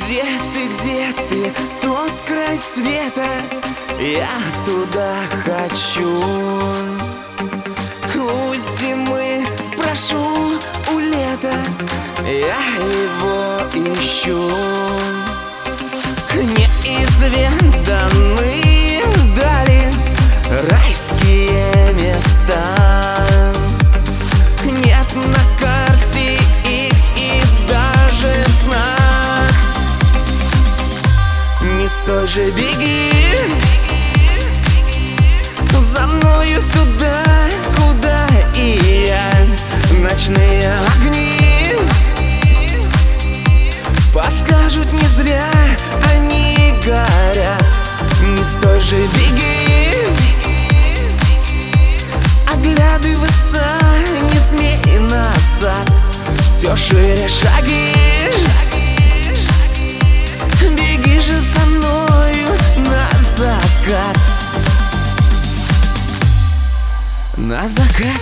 Где ты, тот край света, я туда хочу. У зимы спрошу, у лета я его ищу. Неизведанные дали, райские места. Нет на карте их и даже в снах. Не стой же, беги за мною туда, куда и я. Ночные огни подскажут, не зря они горят. Не стой же, беги, оглядываться не смей назад. Все шире шаги, беги же со мною на закат. На закат.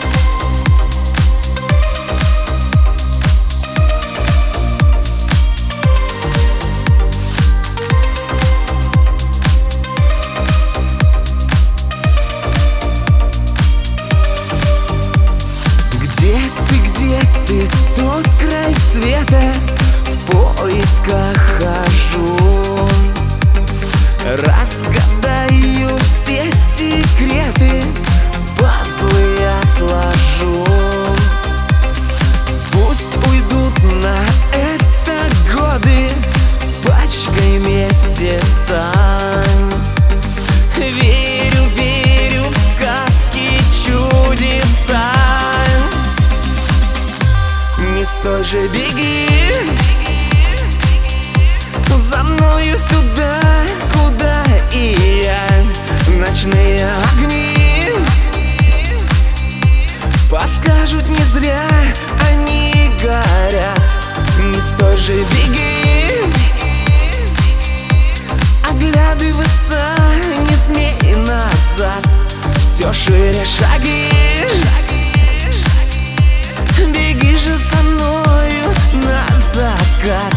Где ты, тот край света, в поисках хожу. Разгадаю все секреты, пазлы я сложу. Пусть уйдут на это годы пачкой месяца. Верю, верю в сказки, чудеса. Не стой же, беги за мною туда, куда и я. Ночные огни подскажут, не зря они горят. Не стой же, беги, оглядываться не смей назад. Все шире шаги, беги же со мною на закат.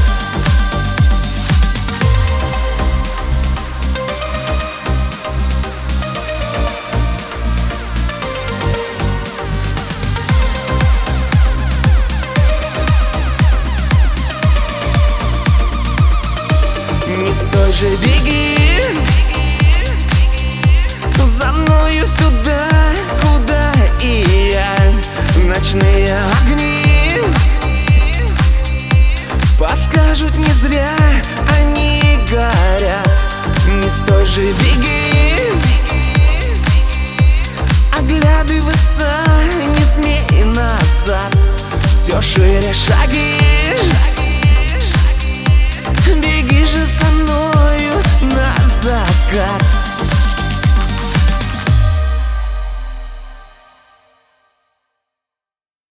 Не стой же, беги за мною туда, куда и я. Ночные огни подскажут, не зря они горят. Не стой же, беги, оглядываться не смей назад. Все шире шаги, беги же со мною на закат.